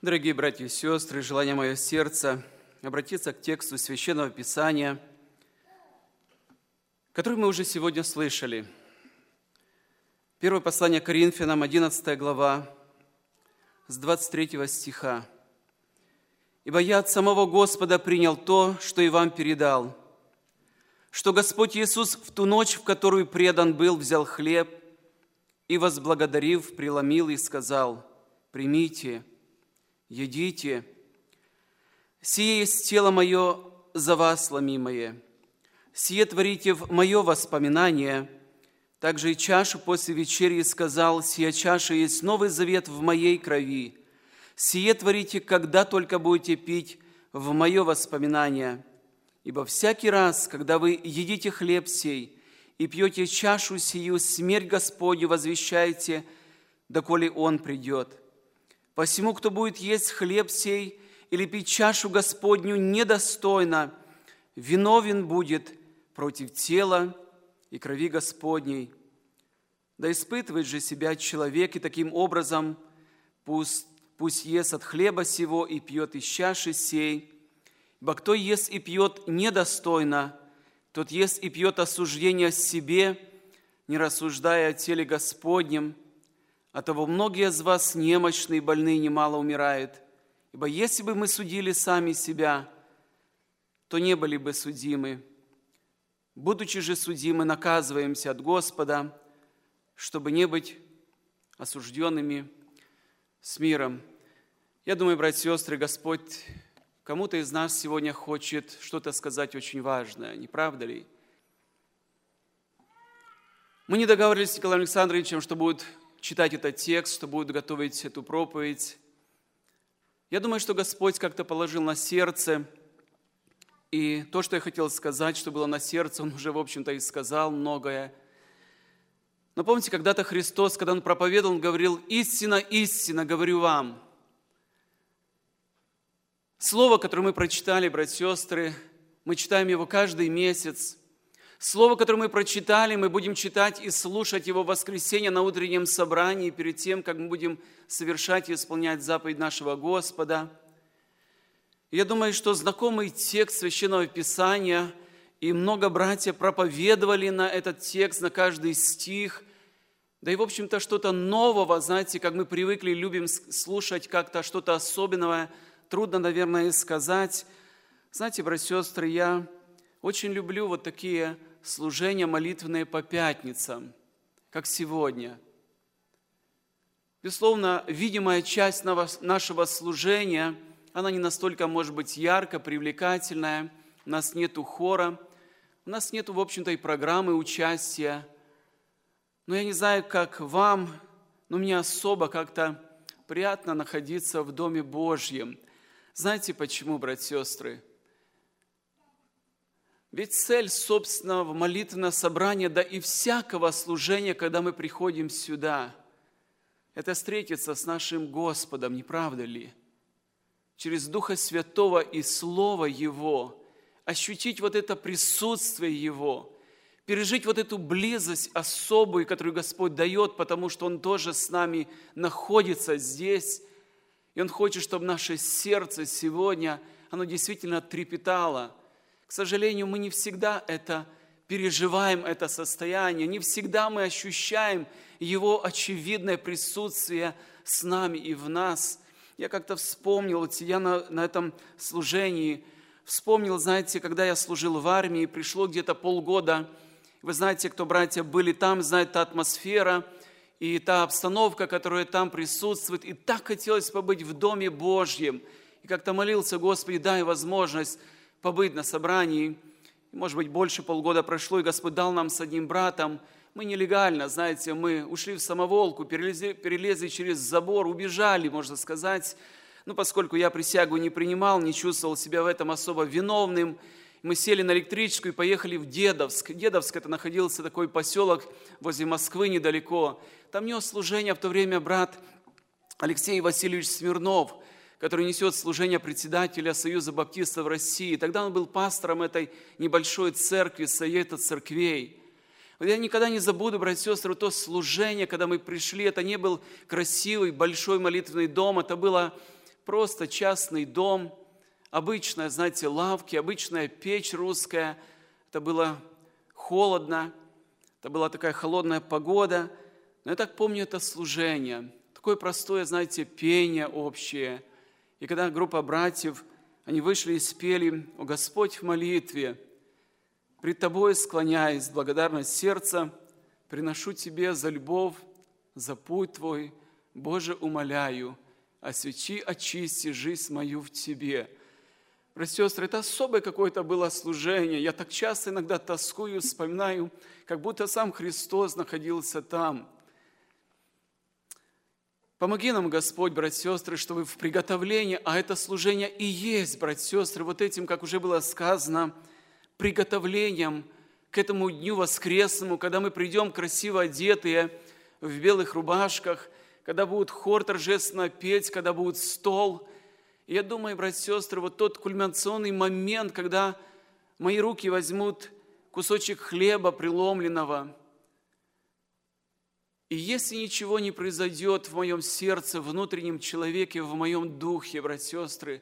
Дорогие братья и сестры, желание мое сердца обратиться к тексту Священного Писания, который мы уже сегодня слышали. Первое послание Коринфянам, 11 глава, с 23 стиха. «Ибо я от самого Господа принял то, что и вам передал, что Господь Иисус в ту ночь, в которую предан был, взял хлеб и, возблагодарив, преломил и сказал: примите, едите, сие есть тело мое за вас ломимое, сие творите в мое воспоминание. Также и чашу после вечерии сказал: сия чаша есть новый завет в моей крови, сие творите, когда только будете пить в мое воспоминание. Ибо всякий раз, когда вы едите хлеб сей и пьете чашу сию, смерть Господню возвещаете, доколе Он придет. Посему, кто будет есть хлеб сей или пить чашу Господню недостойно, виновен будет против тела и крови Господней. Да испытывает же себя человек, и таким образом пусть ест от хлеба сего и пьет из чаши сей. Ибо кто ест и пьет недостойно, тот ест и пьет осуждение себе, не рассуждая о теле Господнем. Оттого многие из вас немощные и больные немало умирают. Ибо если бы мы судили сами себя, то не были бы судимы. Будучи же судимы, наказываемся от Господа, чтобы не быть осужденными с миром». Я думаю, братья и сестры, Господь кому-то из нас сегодня хочет что-то сказать очень важное, не правда ли? Мы не договаривались с Николаем Александровичем, что будет читать этот текст, что будет готовить эту проповедь. Я думаю, что Господь как-то положил на сердце, и то, что я хотел сказать, что было на сердце, Он уже, в общем-то, и сказал многое. Но помните, когда-то Христос, когда Он проповедовал, Он говорил: «Истина, истина, говорю вам». Слово, которое мы прочитали, братья и сестры, мы читаем его каждый месяц. Слово, которое мы прочитали, мы будем читать и слушать его в воскресенье на утреннем собрании, перед тем, как мы будем совершать и исполнять заповедь нашего Господа. Я думаю, что знакомый текст Священного Писания, и много братьев проповедовали на этот текст, на каждый стих, да и, в общем-то, что-то нового, знаете, как мы привыкли, любим слушать как-то что-то особенное, трудно, наверное, сказать. Знаете, братья и сестры, я очень люблю вот такие служения молитвенные по пятницам, как сегодня. Безусловно, видимая часть нашего служения, она не настолько, может быть, ярко, привлекательная. У нас нету хора, у нас нету, в общем-то, и программы участия. Но я не знаю, как вам, но мне особо как-то приятно находиться в Доме Божьем. Знаете почему, братья и сестры? Ведь цель собственного молитвенного собрания, да и всякого служения, когда мы приходим сюда, это встретиться с нашим Господом, не правда ли? Через Духа Святого и Слово Его, ощутить вот это присутствие Его, пережить вот эту близость особую, которую Господь дает, потому что Он тоже с нами находится здесь. И Он хочет, чтобы наше сердце сегодня, оно действительно трепетало. К сожалению, мы не всегда переживаем это состояние, не всегда мы ощущаем Его очевидное присутствие с нами и в нас. Я как-то вспомнил, я на этом служении вспомнил, знаете, когда я служил в армии, пришло где-то полгода. Вы знаете, кто, братья, были там, знает та атмосфера и та обстановка, которая там присутствует. И так хотелось побыть в Доме Божьем. И как-то молился: Господи, дай возможность побыть на собрании. Может быть, больше полгода прошло, и Господь дал нам с одним братом. Мы нелегально, знаете, мы ушли в самоволку, перелезли через забор, убежали, можно сказать. Но поскольку я присягу не принимал, не чувствовал себя в этом особо виновным, мы сели на электричку и поехали в Дедовск. Дедовск – это находился такой поселок возле Москвы недалеко. Там нес служение в то время брат Алексей Васильевич Смирнов, который несет служение председателя Союза баптистов России. Тогда он был пастором этой небольшой церкви, Совета церквей. Я никогда не забуду, братья и сестры, то служение, когда мы пришли. Это не был красивый, большой молитвенный дом, это было просто частный дом, обычная, знаете, лавки, обычная печь русская. Это было холодно, это была такая холодная погода. Но я так помню это служение, такое простое, знаете, пение общее. И когда группа братьев, они вышли и спели: «О Господь, в молитве, пред Тобой склоняясь, с благодарность сердца, приношу Тебе за любовь, за путь Твой, Боже, умоляю, освящи, очисти жизнь мою в Тебе». Братья и сестры, это особое какое-то было служение. Я так часто иногда тоскую, вспоминаю, как будто сам Христос находился там. Помоги нам, Господь, братья и сестры, чтобы в приготовлении, а это служение и есть, братья и сестры, вот этим, как уже было сказано, приготовлением к этому дню воскресному, когда мы придем красиво одетые в белых рубашках, когда будет хор торжественно петь, когда будет стол. И я думаю, братья и сестры, вот тот кульминационный момент, когда мои руки возьмут кусочек хлеба преломленного, и если ничего не произойдет в моем сердце, в внутреннем человеке, в моем духе, братья и сестры,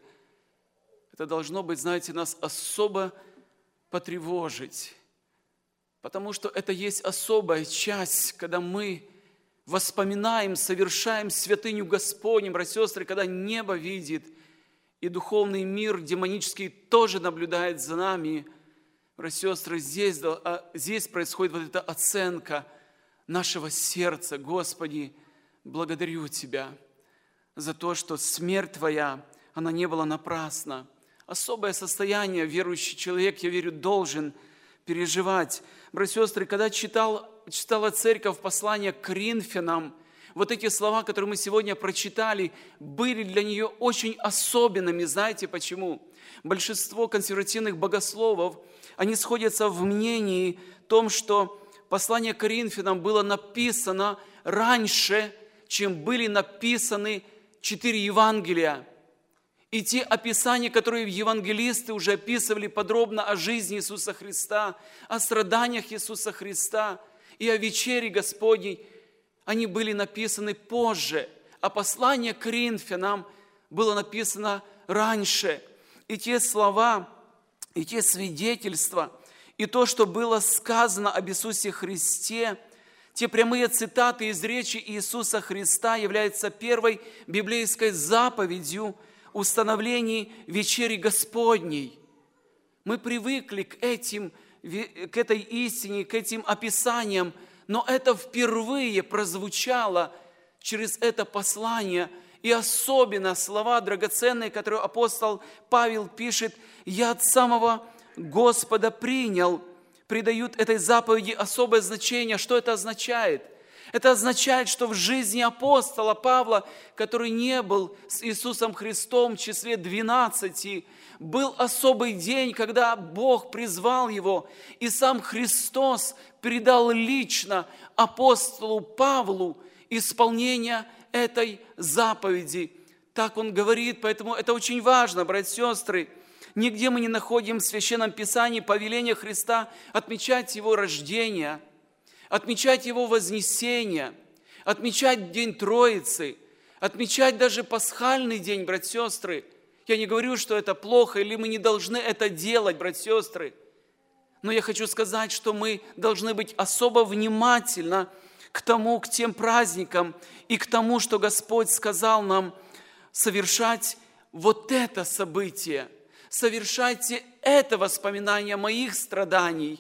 это должно быть, знаете, нас особо потревожить, потому что это есть особая часть, когда мы воспоминаем, совершаем святыню Господню, братья и сестры, когда небо видит, и духовный мир демонический тоже наблюдает за нами. Братья и сестры, здесь происходит вот эта оценка нашего сердца. Господи, благодарю Тебя за то, что смерть Твоя, она не была напрасна. Особое состояние верующий человек, я верю, должен переживать. Братья и сестры, когда читала церковь послание к Коринфянам, вот эти слова, которые мы сегодня прочитали, были для нее очень особенными. Знаете почему? Большинство консервативных богословов, они сходятся в мнении том, что послание к Коринфянам было написано раньше, чем были написаны 4 Евангелия. И те описания, которые евангелисты уже описывали подробно о жизни Иисуса Христа, о страданиях Иисуса Христа и о вечере Господней, они были написаны позже, а послание к Коринфянам было написано раньше. И те слова, и те свидетельства, и то, что было сказано об Иисусе Христе, те прямые цитаты из речи Иисуса Христа являются первой библейской заповедью установлении вечери Господней. Мы привыкли к этой истине, к этим описаниям, но это впервые прозвучало через это послание, и особенно слова драгоценные, которые апостол Павел пишет: «Я от самого Господа принял», придают этой заповеди особое значение. Что это означает? Это означает, что в жизни апостола Павла, который не был с Иисусом Христом в числе 12, был особый день, когда Бог призвал его, и сам Христос передал лично апостолу Павлу исполнение этой заповеди. Так он говорит, поэтому это очень важно, братья и сестры. Нигде мы не находим в Священном Писании повеления Христа отмечать Его рождение, отмечать Его вознесение, отмечать День Троицы, отмечать даже пасхальный день, братья и сестры. Я не говорю, что это плохо, или мы не должны это делать, братья и сестры. Но я хочу сказать, что мы должны быть особо внимательны к тем праздникам и к тому, что Господь сказал нам совершать вот это событие. Совершайте это воспоминание моих страданий,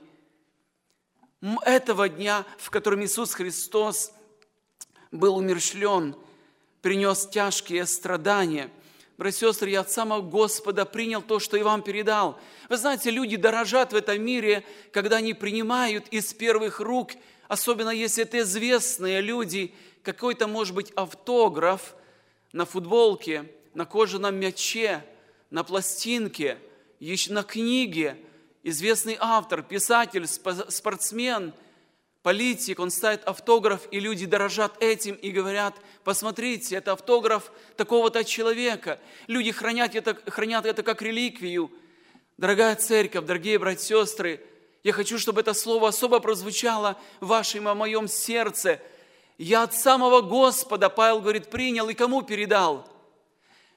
этого дня, в котором Иисус Христос был умерщвлен, принес тяжкие страдания. Братья и сестры, я от самого Господа принял то, что и вам передал. Вы знаете, люди дорожат в этом мире, когда они принимают из первых рук, особенно если это известные люди, какой-то, может быть, автограф на футболке, на кожаном мяче, на пластинке, на книге. Известный автор, писатель, спортсмен, политик, он ставит автограф, и люди дорожат этим и говорят: посмотрите, это автограф такого-то человека. Люди хранят это как реликвию. Дорогая церковь, дорогие братья и сестры, я хочу, чтобы это слово особо прозвучало в вашем и в моем сердце. Я от самого Господа, Павел говорит, принял и кому передал?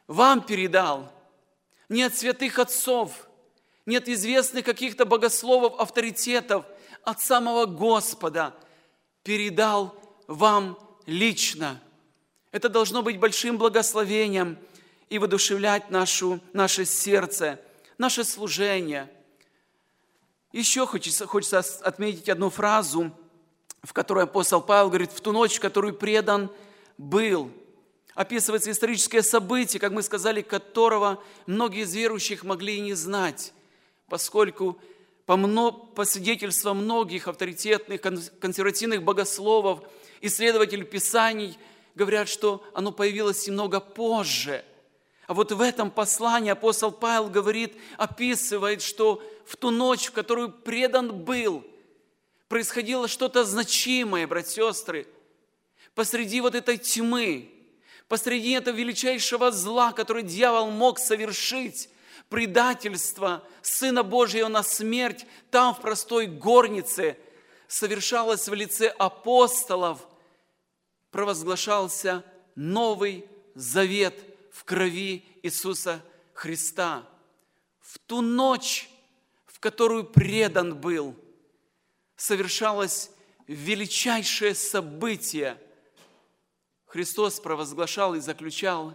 вам передал. Не от святых отцов, не от известных каких-то богословов, авторитетов, от самого Господа передал вам лично. Это должно быть большим благословением и воодушевлять наше сердце, наше служение. Еще хочется отметить одну фразу, в которой апостол Павел говорит: в ту ночь, в которую предан был. Описывается историческое событие, как мы сказали, которого многие из верующих могли и не знать, поскольку по свидетельствам многих авторитетных, консервативных богословов, исследователей Писаний, говорят, что оно появилось немного позже. А вот в этом послании апостол Павел говорит, описывает, что в ту ночь, в которую предан был, происходило что-то значимое, братья и сестры. Посреди вот этой тьмы, посреди этого величайшего зла, который дьявол мог совершить, предательство Сына Божьего на смерть, там, в простой горнице, совершалось в лице апостолов, провозглашался Новый Завет в крови Иисуса Христа. В ту ночь, в которую предан был, совершалось величайшее событие. Христос провозглашал и заключал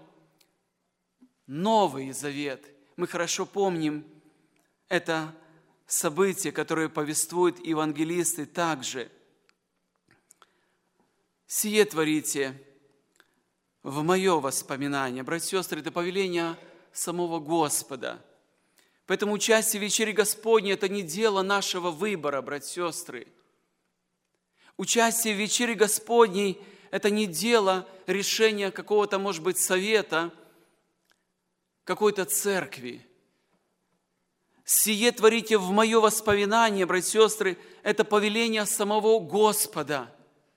Новый Завет. Мы хорошо помним это событие, которое повествуют евангелисты также. «Сие творите в мое воспоминание». Братья и сестры, это повеление самого Господа. Поэтому участие в вечере Господней – это не дело нашего выбора, братья и сестры. Участие в вечере Господней – это не дело решения какого-то, может быть, совета, какой-то церкви. «Сие творите в мое воспоминание», братья и сестры, это повеление самого Господа.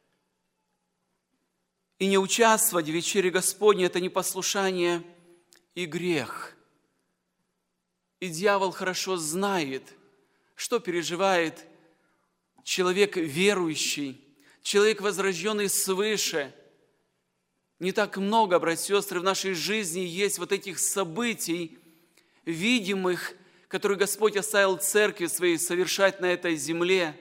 И не участвовать в вечере Господней – это непослушание и грех. И дьявол хорошо знает, что переживает человек верующий, человек, возрожденный свыше. Не так много, братья и сестры, в нашей жизни есть вот этих событий, видимых, которые Господь оставил церкви своей совершать на этой земле.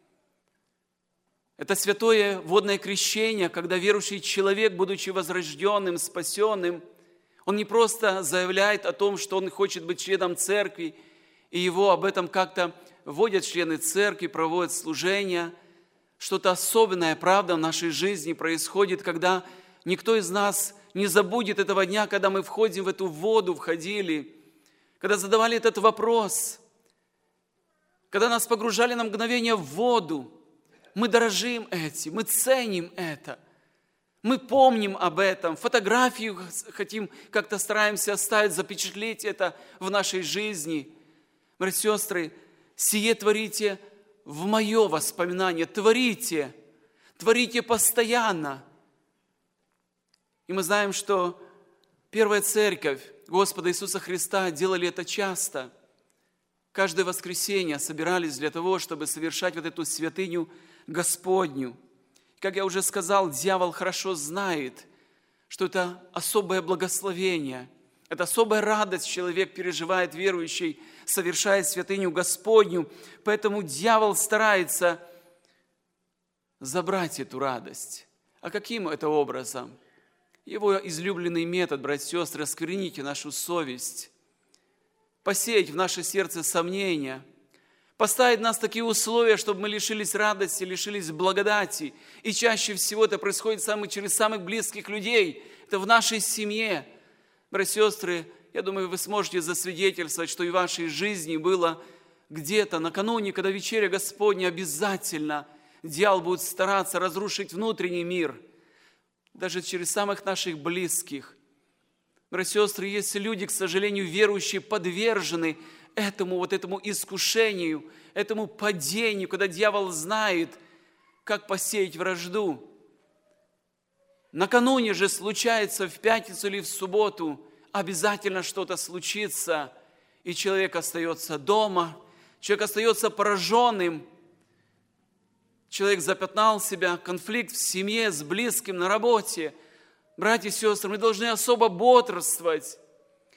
Это святое водное крещение, когда верующий человек, будучи возрожденным, спасенным, он не просто заявляет о том, что он хочет быть членом церкви, и его об этом как-то вводят члены церкви, проводят служения. Что-то особенное, правда, в нашей жизни происходит, когда никто из нас не забудет этого дня, когда мы входим в эту воду, входили, когда задавали этот вопрос, когда нас погружали на мгновение в воду. Мы дорожим этим, мы ценим это. Мы помним об этом, фотографию хотим, как-то стараемся оставить, запечатлеть это в нашей жизни. Братья и сестры, сие творите в мое воспоминание, творите постоянно. И мы знаем, что первая церковь Господа Иисуса Христа делали это часто. Каждое воскресенье собирались для того, чтобы совершать вот эту святыню Господню. Как я уже сказал, дьявол хорошо знает, что это особое благословение, это особая радость человек переживает, верующий, совершая святыню Господню. Поэтому дьявол старается забрать эту радость. А каким это образом? Его излюбленный метод, братья и сестры, оскверните нашу совесть, посеять в наше сердце сомнения, поставить нас в такие условия, чтобы мы лишились радости, лишились благодати. И чаще всего это происходит через самых близких людей. Это в нашей семье. Братья и сестры, я думаю, вы сможете засвидетельствовать, что и в вашей жизни было где-то накануне, когда вечеря Господня, обязательно дьявол будет стараться разрушить внутренний мир, даже через самых наших близких. Братья и сестры, есть люди, к сожалению, верующие, подвержены этому искушению, этому падению, когда дьявол знает, как посеять вражду. Накануне же случается, в пятницу или в субботу, обязательно что-то случится, и человек остается дома, человек остается пораженным, человек запятнал себя, конфликт в семье, с близким, на работе. Братья и сестры, мы должны особо бодрствовать.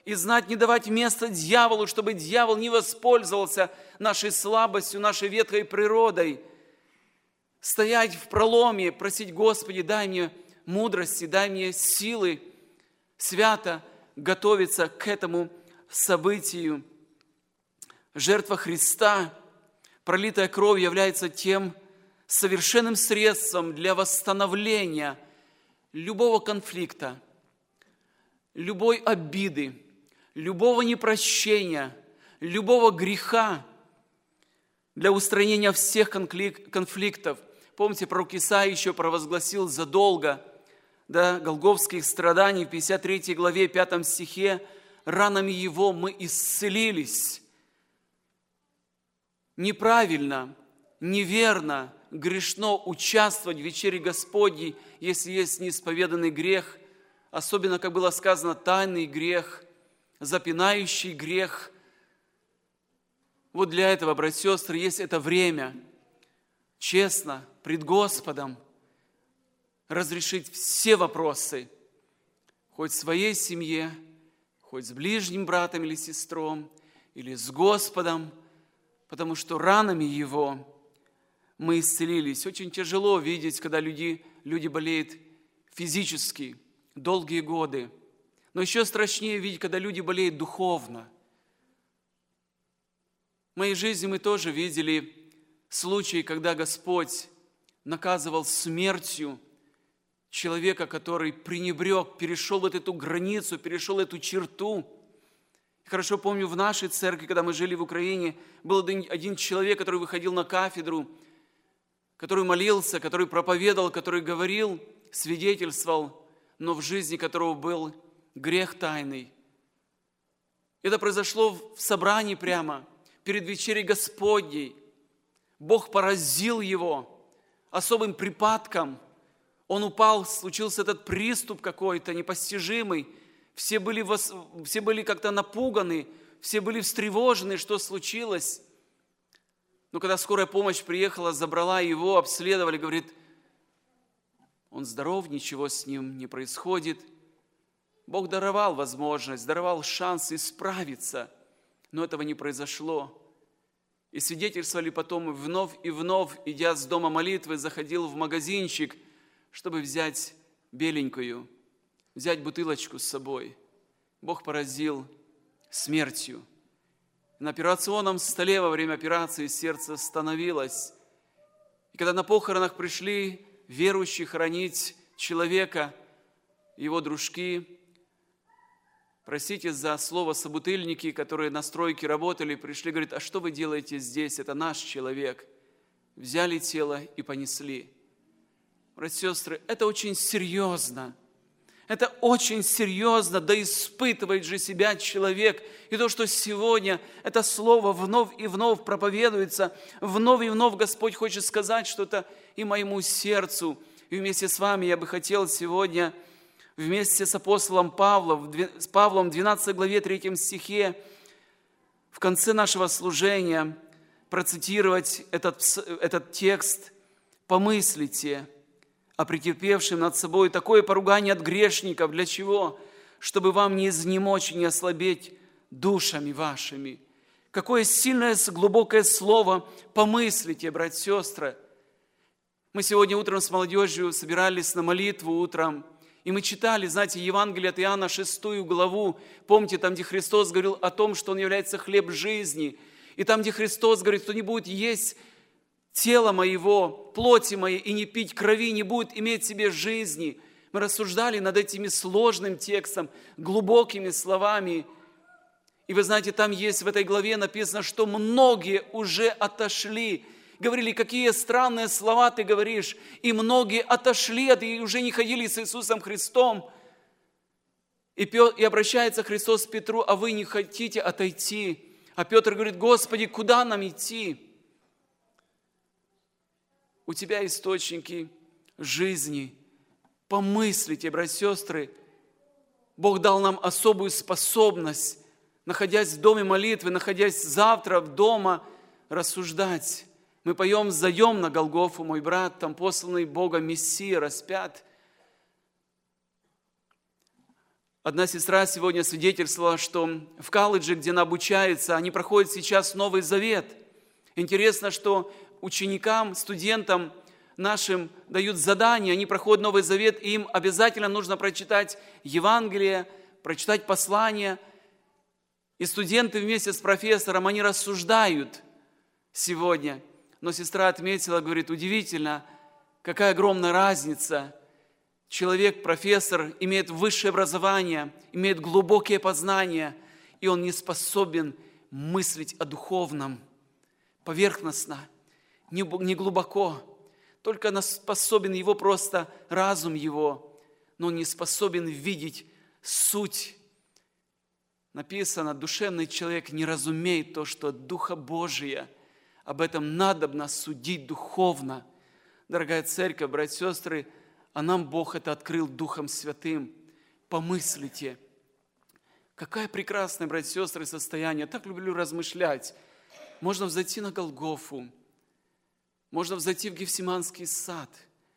и знать не давать место дьяволу, чтобы дьявол не воспользовался нашей слабостью, нашей ветхой природой. Стоять в проломе, просить: Господи, дай мне мудрости, дай мне силы свято готовиться к этому событию. Жертва Христа, пролитая кровь, является тем совершенным средством для восстановления любого конфликта, любой обиды, любого непрощения, любого греха, для устранения всех конфликтов. Помните, пророк Исаия еще провозгласил задолго до голгофских страданий в 53 главе 5 стихе: «Ранами Его мы исцелились». Неправильно, неверно, грешно участвовать в вечере Господней, если есть неисповеданный грех, особенно, как было сказано, тайный грех, запинающий грех. Вот для этого, братья и сестры, есть это время честно пред Господом разрешить все вопросы, хоть в своей семье, хоть с ближним братом или сестром, или с Господом, потому что ранами Его мы исцелились. Очень тяжело видеть, когда люди болеют физически долгие годы, но еще страшнее видеть, когда люди болеют духовно. В моей жизни мы тоже видели случаи, когда Господь наказывал смертью человека, который пренебрег, перешел вот эту границу, перешел эту черту. Хорошо помню, в нашей церкви, когда мы жили в Украине, был один человек, который выходил на кафедру, который молился, который проповедовал, который говорил, свидетельствовал, но в жизни которого был грех тайный. Это произошло в собрании прямо, перед вечерей Господней. Бог поразил его особым припадком. Он упал, случился этот приступ какой-то непостижимый. Все были как-то напуганы, все были встревожены, что случилось. Но когда скорая помощь приехала, забрала его, обследовали, говорит: он здоров, ничего с ним не происходит. Бог даровал возможность, даровал шанс исправиться, но этого не произошло. И свидетельствовали потом и вновь, идя с дома молитвы, заходил в магазинчик, чтобы взять беленькую, взять бутылочку с собой. Бог поразил смертью. На операционном столе во время операции сердце остановилось. И когда на похоронах пришли верующие хоронить человека, его дружки, простите за слово собутыльники, которые на стройке работали, пришли, говорят: а что вы делаете здесь? Это наш человек. Взяли тело и понесли. Братья и сестры, это очень серьезно. Это очень серьезно, да испытывает же себя человек. И то, что сегодня это слово вновь и вновь проповедуется, вновь и вновь Господь хочет сказать что-то и моему сердцу. И вместе с вами я бы хотел сегодня, вместе с апостолом Павлом, с Павлом в 12 главе 3 стихе, в конце нашего служения процитировать этот текст: «Помыслите о претерпевшем над собой такое поругание от грешников». Для чего? Чтобы вам не изнемочь и не ослабеть душами вашими. Какое сильное, глубокое слово «помыслите», братья и сестры. Мы сегодня утром с молодежью собирались на молитву утром, и мы читали, знаете, Евангелие от Иоанна, 6 главу. Помните, там, где Христос говорил о том, что Он является хлеб жизни. И там, где Христос говорит: кто не будет есть тело моего, плоти моей, и не пить крови, не будет иметь в себе жизни. Мы рассуждали над этими сложным текстом, глубокими словами. И вы знаете, там есть в этой главе написано, что многие уже отошли. Говорили: какие странные слова ты говоришь. И многие отошли, и уже не ходили с Иисусом Христом. И обращается Христос к Петру: а вы не хотите отойти? А Петр говорит: Господи, куда нам идти? У тебя источники жизни. Помыслите, братья и сестры, Бог дал нам особую способность, находясь в доме молитвы, находясь завтра дома, рассуждать. Мы поем «Зайдем на Голгофу, мой брат, там посланный Богом Мессия распят». Одна сестра сегодня свидетельствовала, что в колледже, где она обучается, они проходят сейчас Новый Завет. Интересно, что ученикам, студентам нашим дают задания, они проходят Новый Завет, и им обязательно нужно прочитать Евангелие, прочитать послание. И студенты вместе с профессором, они рассуждают сегодня. Но сестра отметила, говорит, удивительно, какая огромная разница. Человек, профессор, имеет высшее образование, имеет глубокие познания, и он не способен мыслить о духовном поверхностно, не глубоко. Только он способен его просто разум его, но он не способен видеть суть. Написано, душевный человек не разумеет то, что от Духа Божия. Об этом надобно судить духовно. Дорогая церковь, братья и сестры, а нам Бог это открыл Духом Святым. Помыслите, какое прекрасное, братья и сестры, состояние. Я так люблю размышлять. Можно взойти на Голгофу, можно взойти в Гефсиманский сад,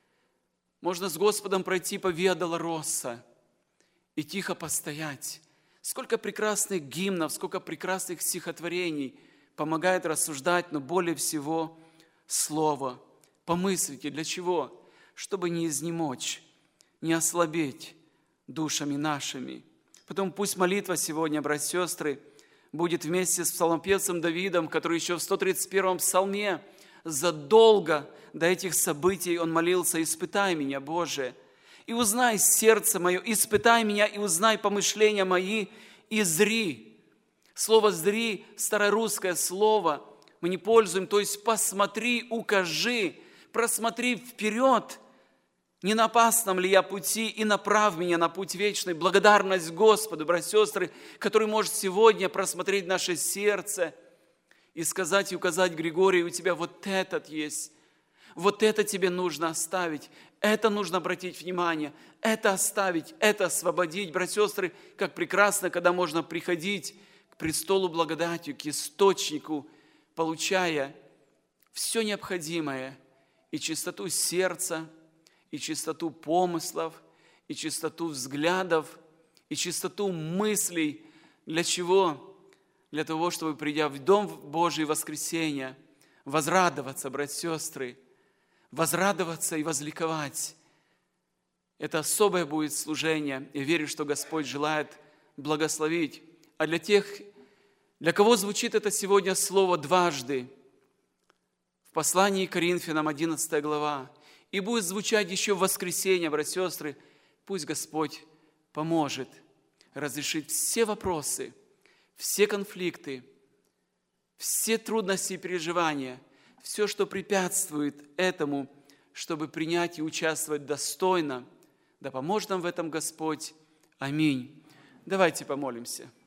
можно с Господом пройти по Виа Долороса и тихо постоять. Сколько прекрасных гимнов, сколько прекрасных стихотворений помогает рассуждать, но более всего Слово. Помыслите, для чего? Чтобы не изнемочь, не ослабеть душами нашими. Потом пусть молитва сегодня, братья и сестры, будет вместе с псалмопевцем Давидом, который еще в 131-м псалме задолго до этих событий он молился: «Испытай меня, Боже, и узнай сердце мое, испытай меня и узнай помышления мои, и зри». Слово «зри» – старорусское слово, мы не пользуем, то есть посмотри, укажи, просмотри вперед, не на опасном ли я пути, и направь меня на путь вечный. Благодарность Господу, братья и сестры, который может сегодня просмотреть наше сердце и сказать и указать Григорию: у тебя вот этот есть, вот это тебе нужно оставить, это нужно обратить внимание, это оставить, это освободить. Братья и сестры, как прекрасно, когда можно приходить к престолу благодатью, к источнику, получая все необходимое, и чистоту сердца, и чистоту помыслов, и чистоту взглядов, и чистоту мыслей. Для чего? Для того, чтобы, придя в Дом Божий в воскресенье, возрадоваться, братья и сестры, возрадоваться и возликовать. Это особое будет служение. Я верю, что Господь желает благословить. А для тех, для кого звучит это сегодня слово дважды, в послании к Коринфянам, 11 глава, и будет звучать еще в воскресенье, братья и сестры, пусть Господь поможет разрешить все вопросы, все конфликты, все трудности и переживания, все, что препятствует этому, чтобы принять и участвовать достойно. Да поможет нам в этом Господь. Аминь. Давайте помолимся.